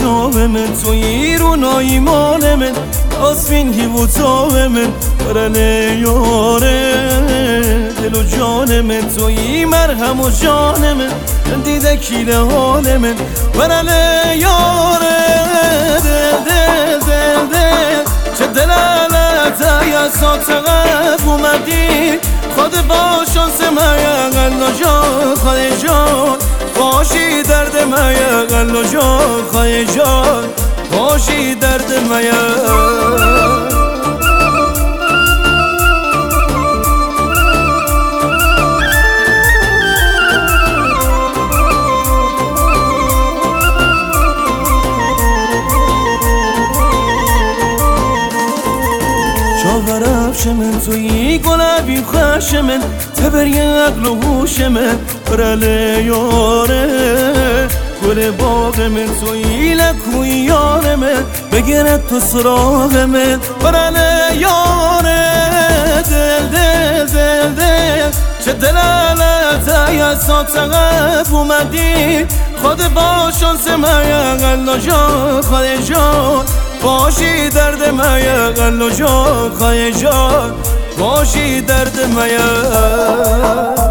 جام من توی رونای مال من آسفین هیو تاو من برن یاره دل و جان من توی مرهم و جان من دیده کیل حال من برن یاره دل چه دلالت یا ساتقب اومدی خود با شانس میا قلب جان خواهی جان باشی درد میا قلب جان خواهی جان باشی درد میا چاورفش من توی گلابی خوش من تبری عقل و هوش من برل یاره گل باغ من توی لکوی یار من بگرد تو سراغ من برل یاره دل چه دلالت یا ساتقب اومدی خود با شانس میا قلب جان خواهی جان باشی درد میا قلب جان خواهی جان باشی درد میا